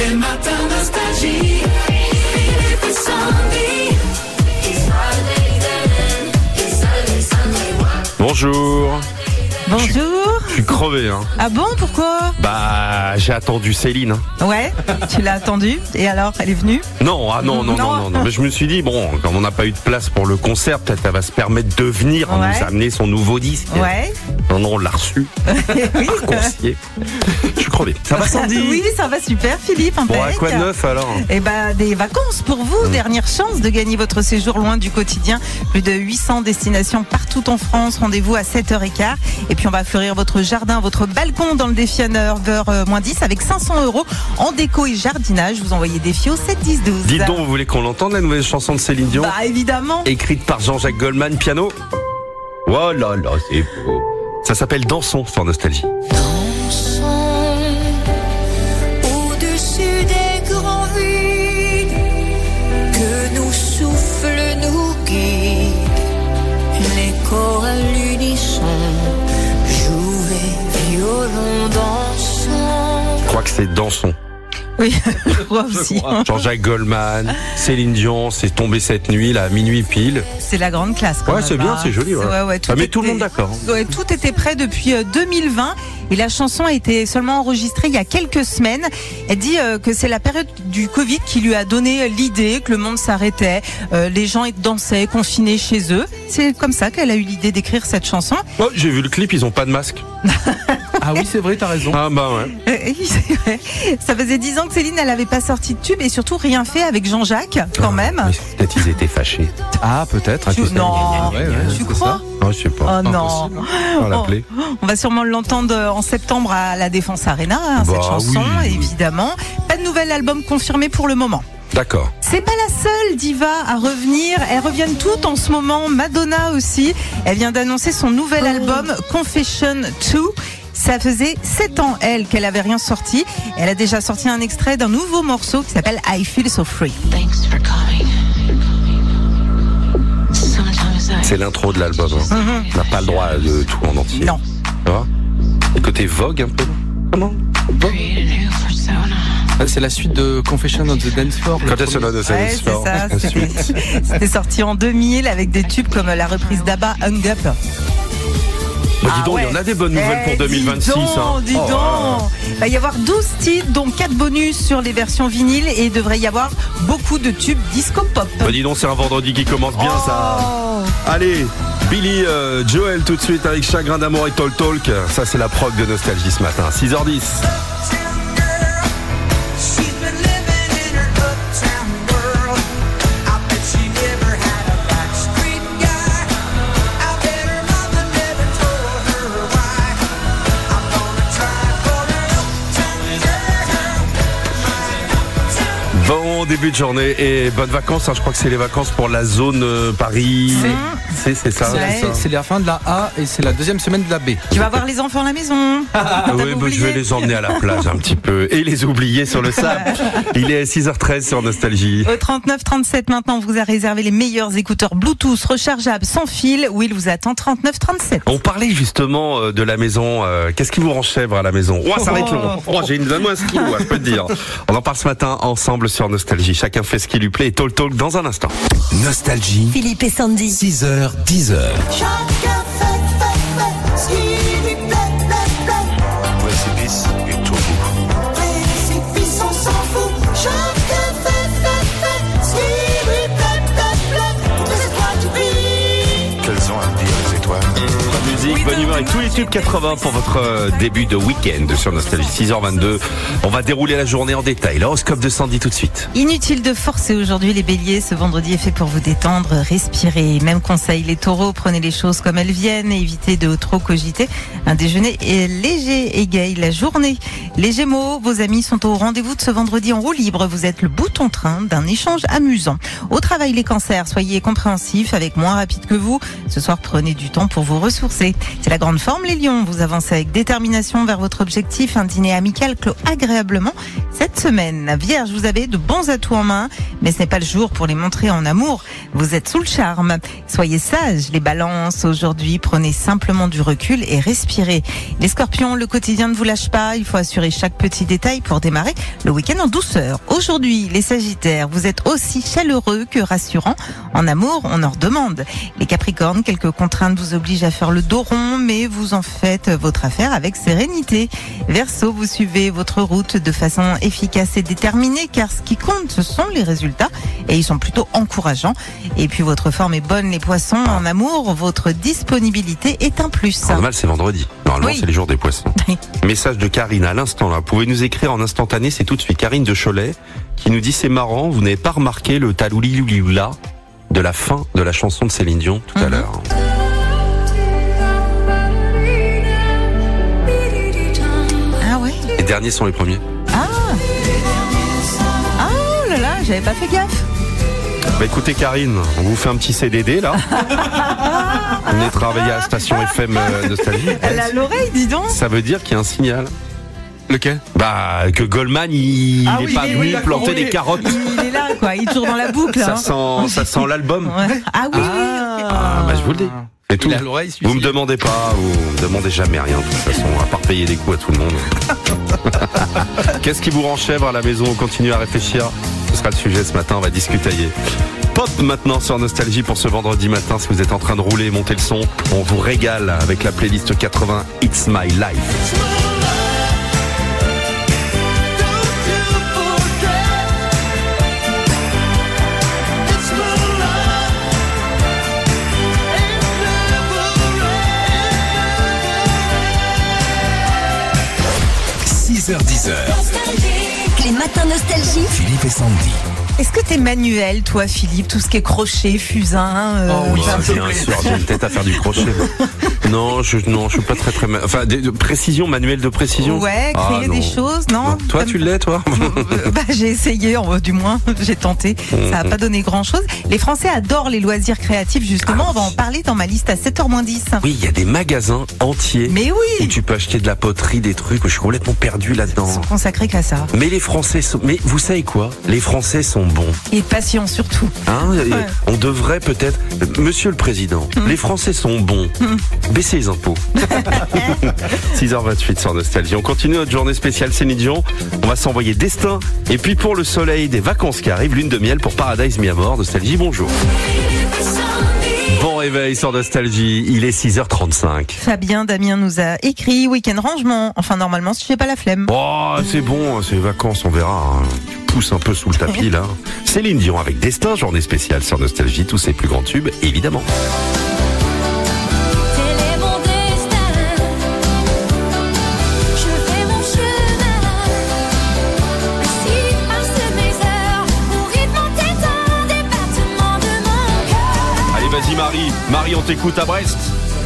Les matins nostalgie. Philippe et Sandy. Bonjour. Bonjour. Je suis crevé, hein. Ah bon, pourquoi? Bah, j'ai attendu Céline. Hein. Ouais, tu l'as attendue. Et alors, elle est venue? Non, non. Mais je me suis dit, bon, comme on n'a pas eu de place pour le concert, peut-être elle va se permettre de venir nous amener son nouveau disque. Ouais. Non, on l'a reçu. Oui. Par coursier. Je suis crevé. Ça va, Sandy? Oui, ça va super, Philippe. Bon, à quoi de neuf alors? Eh ben, des vacances pour vous. Dernière chance de gagner votre séjour loin du quotidien. Plus de 800 destinations partout en France. Rendez-vous à 7h15. Et puis, on va fleurir votre jardin, votre balcon dans le défi à 9h-10 avec 500 € en déco et jardinage. Vous envoyez défi au 7 10 12. Dites donc, vous voulez qu'on l'entende, la nouvelle chanson de Céline Dion? Bah, évidemment. Écrite par Jean-Jacques Goldman, piano. Oh là là, c'est beau. Ça s'appelle Dansons sur Nostalgie. Dansons au-dessus des grands vides, que nos souffles nous guident, l'écho à l'unisson, jouer violon dansant. Je crois que c'est Dansons. Oui, je crois aussi. Jean-Jacques Goldman, Céline Dion, c'est tombé cette nuit, là, à minuit pile. C'est la grande classe. Quand Ouais, même, c'est bien, c'est joli. Ouais. Ça met tout le monde d'accord. Ouais, tout était prêt depuis 2020 et la chanson a été seulement enregistrée il y a quelques semaines. Elle dit que c'est la période du Covid qui lui a donné l'idée que le monde s'arrêtait, les gens dansaient confinés chez eux. C'est comme ça qu'elle a eu l'idée d'écrire cette chanson. Oh, j'ai vu le clip, ils ont pas de masque. Ah oui, c'est vrai, t'as raison. Ah bah ouais. C'est vrai. Ça faisait 10 ans que Céline, elle n'avait pas sorti de tube et surtout rien fait avec Jean-Jacques, quand même. Mais peut-être ils étaient fâchés. Ah, peut-être. Non, Ouais, tu c'est crois? Oh, je sais pas. Oh non. On va l'appeler. On va sûrement l'entendre en septembre à la Défense Arena, cette Bah chanson, oui. évidemment. Pas de nouvel album confirmé pour le moment. D'accord. C'est pas la seule diva à revenir. Elles reviennent toutes en ce moment. Madonna aussi. Elle vient d'annoncer son nouvel album Confession 2. Ça faisait 7 ans, elle, qu'elle avait rien sorti. Elle a déjà sorti un extrait d'un nouveau morceau qui s'appelle I Feel So Free. C'est l'intro de l'album. Hein. On n'a pas le droit de tout en entier. Non. Ça va? Le côté Vogue un peu. Comment? Vogue? C'est la suite de Confession on the Dance Floor. Confession on the Dance Ouais, Floor. c'est ça. C'était sorti en 2000 avec des tubes comme la reprise d'Abba, Hung Up. Bah, dis donc, il y en a des bonnes nouvelles pour 2026. Dis donc. Il va y avoir 12 titres, dont 4 bonus sur les versions vinyles et il devrait y avoir beaucoup de tubes disco-pop. Bah dis donc, c'est un vendredi qui commence bien ça. Allez, Billy Joel tout de suite avec Chagrin d'amour et Talk Talk. Ça c'est la prog de Nostalgie ce matin, 6h10. Bon début de journée et bonnes vacances. Je crois que c'est les vacances pour la zone Paris. C'est ça. C'est la fin de la A et c'est la deuxième semaine de la B. Tu vas voir les enfants à la maison. Oui, bah, je vais les emmener à la plage un petit peu et les oublier sur le sable. Il est 6h13 sur Nostalgie. Au 39-37 maintenant, on vous a réservé les meilleurs écouteurs Bluetooth rechargeables sans fil. Will vous attend 39-37. On parlait justement de la maison. Qu'est-ce qui vous rend chèvre à la maison? Oh, ça va être long. Oh, donne-moi un stylo, je peux te dire. On en parle ce matin ensemble sur Nostalgie. Chacun fait ce qui lui plaît et Talk Talk dans un instant. Nostalgie. Philippe et Sandy. 6h, 10h. Chacun fait ce qui lui plaît. Précipice et tout bout. Précipice, on s'en fout. Chacun fait ce qui lui plaît. Toutes les étoiles qui brillent. Qu'elles ont à me dire, les étoiles. Bonne musique, bonne humeur et tous les tubes 80 pour votre début de week-end sur Nostalgie. 6h22. On va dérouler la journée en détail. L'horoscope de Sandy tout de suite. Inutile de forcer aujourd'hui les béliers. Ce vendredi est fait pour vous détendre, respirer. Même conseil les taureaux, prenez les choses comme elles viennent. Évitez de trop cogiter. Un déjeuner est léger et gai la journée. Les gémeaux, vos amis sont au rendez-vous de ce vendredi en roue libre. Vous êtes le bouton-train d'un échange amusant. Au travail, les cancers, soyez compréhensifs avec moins rapide que vous. Ce soir, prenez du temps pour vous ressourcer. C'est la grande forme. les lions, vous avancez avec détermination vers votre objectif. Un dîner amical clôt agréablement cette semaine. Vierge, vous avez de bons atouts en main, mais ce n'est pas le jour pour les montrer en amour. Vous êtes sous le charme. Soyez sages, les balances. Aujourd'hui, prenez simplement du recul et respirez. Les scorpions, le quotidien ne vous lâche pas. Il faut assurer chaque petit détail pour démarrer le week-end en douceur. Aujourd'hui, les sagittaires, vous êtes aussi chaleureux que rassurants. En amour, on en redemande. Les capricornes, quelques contraintes vous obligent à faire le dos rond, mais vous en faites votre affaire avec sérénité. Verseau, vous suivez votre route de façon efficace et déterminée, car ce qui compte, ce sont les résultats, et ils sont plutôt encourageants. Et puis votre forme est bonne, les poissons. En amour, votre disponibilité est un plus. Normal, c'est vendredi. Normalement, Oui. c'est les jours des poissons. Oui. Message de Karine à l'instant là. Vous pouvez nous écrire en instantané, c'est tout de suite. Karine de Cholet qui nous dit c'est marrant, vous n'avez pas remarqué le talouliloulioula de la fin de la chanson de Céline Dion tout à l'heure. Ah ouais. Les derniers sont les premiers. Ah oh là là, j'avais pas fait gaffe. Bah écoutez Karine, on vous fait un petit CDD là. On est travaillé à la station FM Nostalgie. Elle a l'oreille, dis donc. Ça veut dire qu'il y a un signal. Lequel? Bah que Goldman il Ah est oui, pas oui, venu oui, planter oui. des carottes. Il est là, quoi. Il est toujours dans la boucle. Ça hein. sent l'album. Ouais. Ah oui, oui. Ah bah je vous le dis. C'est tout. Il a l'oreille, celui-ci. Vous me demandez pas, vous me demandez jamais rien de toute façon, à part payer des coups à tout le monde. Qu'est-ce qui vous rend chèvre à la maison? On continue à réfléchir. Ce sera le sujet ce matin, on va discuter. Pop maintenant sur Nostalgie pour ce vendredi matin. Si vous êtes en train de rouler, montez le son. On vous régale avec la playlist 80 It's My Life. h 10h. Les matins nostalgie. Philippe et Sandy. Est-ce que t'es manuel, toi, Philippe? Tout ce qui est crochet, fusain. Oh oui, enfin, bien sûr, j'ai une tête à faire du crochet. Non, je suis pas très enfin, de précision, manuel de précision. Ouais, créer Ah, des non. choses, non? Toi, tu l'es, toi? Bah, j'ai essayé, du moins, j'ai tenté. Ça n'a pas donné grand-chose. Les Français adorent les loisirs créatifs, justement. On va en parler dans ma liste à 7h-10. Oui, il y a des magasins entiers. Mais Où oui, tu peux acheter de la poterie, des trucs. Je suis complètement perdu ils là-dedans. sont consacrés qu'à ça. Mais les Français sont. Mais vous savez quoi? Les Français sont bons. Et passion, surtout. Hein On devrait peut-être. Monsieur le Président, les Français sont bons. Baissez les impôts. 6h28 sur Nostalgie. On continue notre journée spéciale Céline Dion. On va s'envoyer Destin. Et puis pour le soleil des vacances qui arrivent, lune de miel pour Paradise Mi Amor. Nostalgie, bonjour. Bon réveil sur Nostalgie. Il est 6h35. Fabien Damien nous a écrit week-end rangement. Enfin, normalement, si j'ai pas la flemme. Oh, c'est bon, c'est les vacances, on verra. Hein. Tu pousses un peu sous le tapis là. Céline Dion avec Destin, journée spéciale sur Nostalgie, tous ses plus grands tubes, évidemment. Tel est mon destin. Je fais mon chemin. Ainsi passent mes heures. Au rythme entêtant des battements de mon cœur. Allez, vas-y Marie. Marie, on t'écoute à Brest.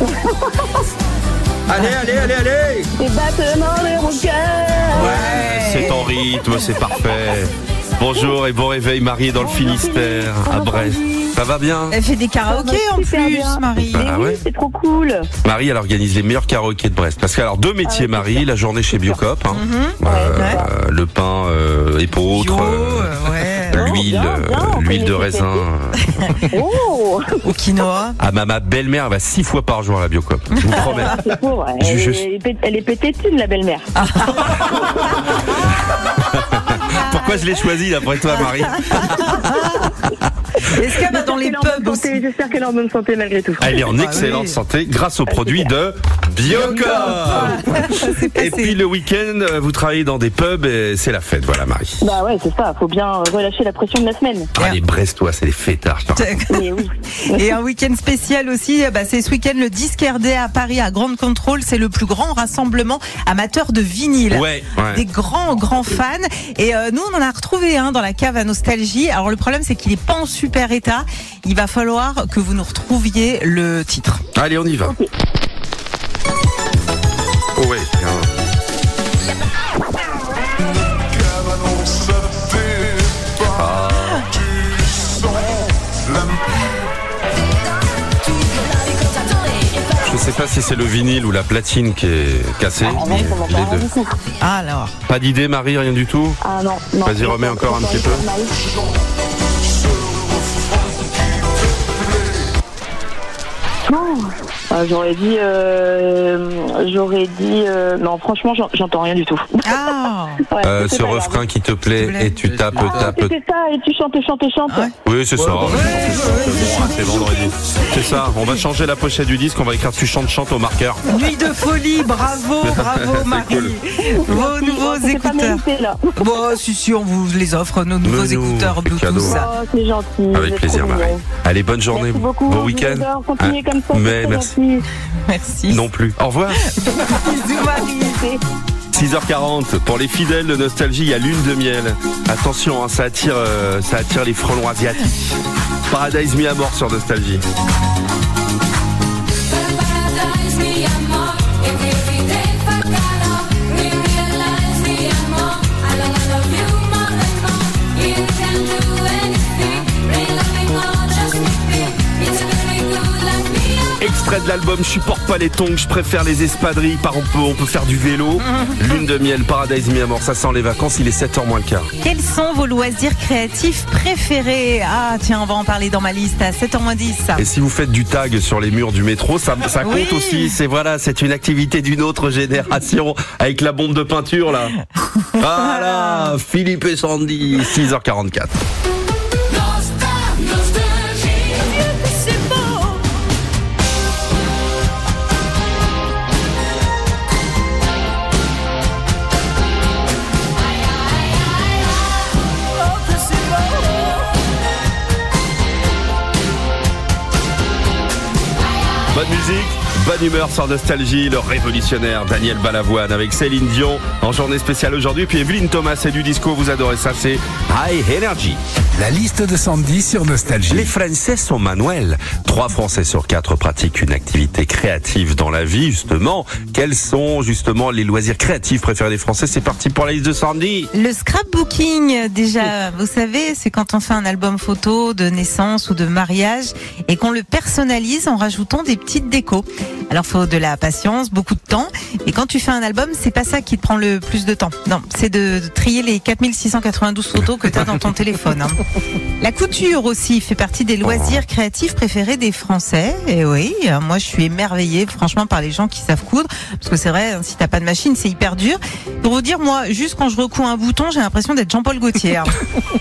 Allez. Les battements de mon cœur. Ouais, c'est en rythme, c'est parfait. Bonjour et bon réveil, Marie est dans le Finistère, à Brest. Ça va bien? Elle fait des karaokés en super plus, bien. Marie. Bah ouais. C'est trop cool. Marie, elle organise les meilleurs karaokés de Brest. Parce que, alors, deux métiers, Marie, la journée chez Biocop, hein. Le pain épeautre, ouais. l'huile, bien, on l'huile de connaît raisin. Oh, Au quinoa. Ah, ma belle-mère, elle va 6 fois par jour à la Biocop. Je vous promets. c'est beau. Elle est pétée de thunes, la belle-mère. Pourquoi je l'ai choisie, d'après toi, Marie? Est-ce qu'elle va dans les pubs aussi? J'espère qu'elle est en bonne santé malgré tout. Elle est en Ah excellente oui. santé grâce aux produits de Biocop. C'est passé. Et puis le week-end, vous travaillez dans des pubs et c'est la fête, voilà Marie. Bah ouais, c'est ça. Faut bien relâcher la pression de la semaine. Ah, les Brestois, c'est les fêtards. Mais oui. Et un week-end spécial aussi, c'est ce week-end le Disquaire Day à Paris à Grande Contrôle. C'est le plus grand rassemblement amateur de vinyle. Ouais. Des grands fans. Et nous, on en a retrouvé un dans la cave à Nostalgie. Alors le problème, c'est qu'il est pas en super état. Il va falloir que vous nous retrouviez le titre. Allez, on y va. Oh ouais. Je sais pas si c'est le vinyle ou la platine qui est cassée. Ah non, ça va Les pas deux. du tout. Ah, alors. Pas d'idée, Marie, rien du tout. Ah non, non. Vas-y, remets encore un petit peu. J'aurais dit, non, franchement, j'entends rien du tout. Ah, Ouais, c'est Ce pas grave. refrain qui te plaît et tu tapes. C'était ça, et tu chantes. Ouais. Oui, c'est ça. C'est vendredi. C'est ça. On va changer la pochette du disque. On va écrire tu chantes au marqueur. Nuit de folie, bravo Marie. cool. Vos nouveaux C'est pas écouteurs. mérité, là. Bon, si, on vous les offre, nos nouveaux Mais nous, écouteurs c'est Bluetooth. cadeau. Oh, c'est gentil. vous Avec êtes plaisir, trop Marie. mignons. Allez, bonne journée. Merci beaucoup. Bon je week-end. vous adore. Continuez comme ça. mais c'est très merci. gentil. Merci. Non plus. Au revoir. Bisous Marie. 6h40 pour les fidèles de Nostalgie, il y a lune de miel. Attention, hein, ça attire les frelons asiatiques. Paradise mis à mort sur Nostalgie. Paradise, mi amor, every day facaro. We realize, mi amor, I love you more and more. You can do anything, real loving or just me. It's very good like me. Extrait de l'album Je supporte pas les tongs, je préfère les espadrilles, on peut faire du vélo. Lune de miel, Paradise mis à mort, ça sent les vacances, il est 7h moins le quart. Quels sont vos loisirs créatifs préférés? Ah, tiens, on va en parler dans ma liste à 7h10. Et si vous faites du tag sur les murs du métro, ça compte Oui. aussi. C'est une activité d'une autre génération avec la bombe de peinture là. Voilà, Philippe et Sandy, 6h44. Bonne musique, bonne humeur sur Nostalgie, le révolutionnaire Daniel Balavoine avec Céline Dion en journée spéciale aujourd'hui. Puis Evelyne Thomas, c'est du disco, vous adorez ça, c'est High Energy. La liste de Sandy sur Nostalgie. Les Français sont manuels. 3 Français sur 4 pratiquent une activité créative dans la vie, justement. Quels sont justement les loisirs créatifs préférés des Français? C'est parti pour la liste de Sandy. Le scrapbooking, déjà, vous savez, c'est quand on fait un album photo de naissance ou de mariage et qu'on le personnalise en rajoutant des petites décos. Alors, faut de la patience, beaucoup de temps. Et quand tu fais un album, c'est pas ça qui te prend le plus de temps. Non, c'est de trier les 4692 photos que tu as dans ton téléphone. Hein. La couture aussi fait partie des loisirs créatifs préférés des Français. Et oui, moi je suis émerveillée franchement par les gens qui savent coudre. Parce que c'est vrai, si t'as pas de machine, c'est hyper dur. Pour vous dire, moi, juste quand je recouds un bouton, j'ai l'impression d'être Jean-Paul Gaultier. Hein.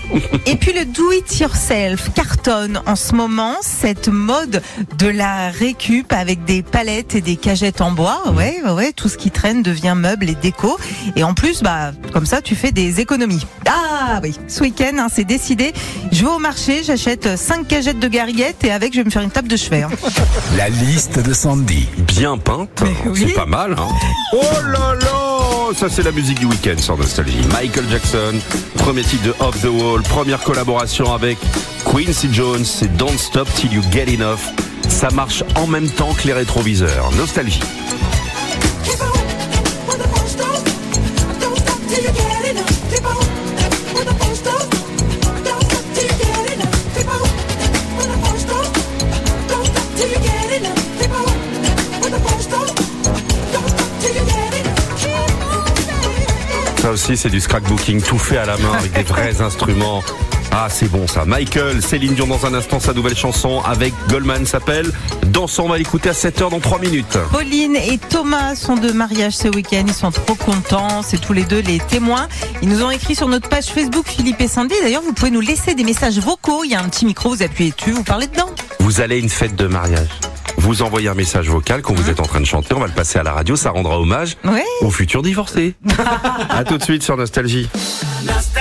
Et puis le do-it-yourself cartonne en ce moment, cette mode de la récup avec des palettes et des cagettes en bois. Ouais, tout ce qui traîne devient meuble et déco. Et en plus, comme ça, tu fais des économies. Ah oui, ce week-end, hein, c'est décidé. Je vais au marché, j'achète 5 cagettes de gariguettes et avec, je vais me faire une table de chevet. Hein. La liste de Sandy. Bien peinte, oui. c'est pas mal. Hein. Oh là là, ça c'est la musique du week-end sur Nostalgie. Michael Jackson, premier titre de Off the Wall, première collaboration avec Quincy Jones, c'est Don't Stop Till You Get Enough. Ça marche en même temps que les rétroviseurs. Nostalgie. Keep on, when the phone stop. Don't stop till you get enough. Keep on, when the phone stop. Don't stop till you get enough. Keep on, when the phone stop. Don't stop till you get enough. Keep on, when the phone stop. Don't stop till you get enough. Keep on, Ça aussi c'est du scrapbooking tout fait à la main avec des vrais instruments. Ah c'est bon ça. Michael, Céline Dion dans un instant, sa nouvelle chanson avec Goldman s'appelle Dansons, on va l'écouter à 7h dans 3 minutes. Pauline et Thomas sont de mariage ce week-end, ils sont trop contents, c'est tous les deux les témoins. Ils nous ont écrit sur notre page Facebook Philippe et Sandy. D'ailleurs, vous pouvez nous laisser des messages vocaux, il y a un petit micro, vous appuyez dessus, vous parlez dedans. Vous allez à une fête de mariage. Vous envoyez un message vocal quand vous êtes en train de chanter, on va le passer à la radio, ça rendra hommage Ouais. aux futurs divorcés. À tout de suite sur Nostalgie. Nostalgie.